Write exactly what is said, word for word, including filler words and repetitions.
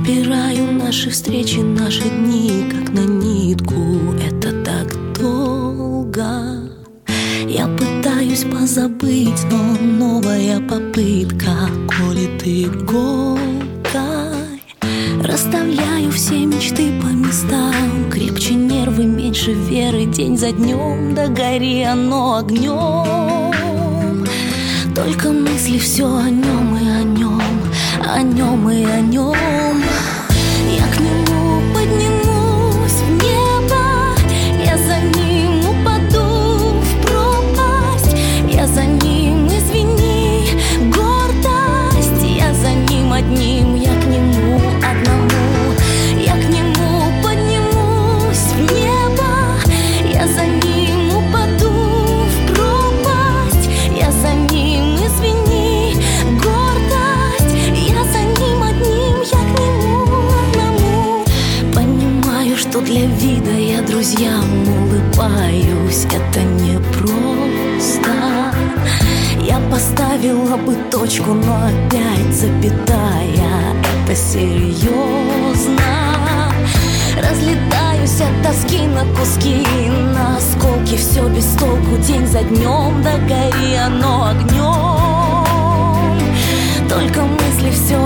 Собираю наши встречи, наши дни, как на нитку. Это так долго. Я пытаюсь позабыть, но новая попытка колет иголкой. Расставляю все мечты по местам. Крепче нервы, меньше веры. День за днем, да гори оно огнем. Только мысли все о нем и о нем, о нем и о нем. Я к нему поднимусь в небо, я за ним упаду в пропасть. Я за ним, извини, гордость. Я за ним одним, я к нему одному. Я к нему поднимусь в небо, я за ним упаду в пропасть. Я за ним, извини, гордость. Я за ним одним, я к нему одному. Понимаю, что для вида я друзьям улыбаюсь. Это непросто. Я поставила бы точку, но опять запятая. Это серьезно. Разлетаюсь от тоски на куски, на осколки, все без толку. День за днем, да гори оно огнем. Только мысли все